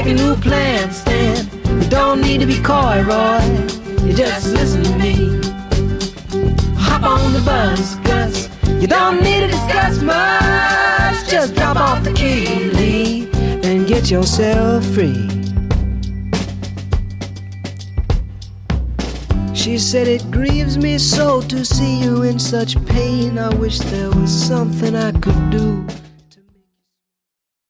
making new plans, Stan. You don't need to be coy, Roy. You just listen to me. Hop on the bus, Gus. You don't need to discuss much. Just drop off the key, Lee, and get yourself free. She said, it grieves me so to see you in such pain. I wish there was something I could do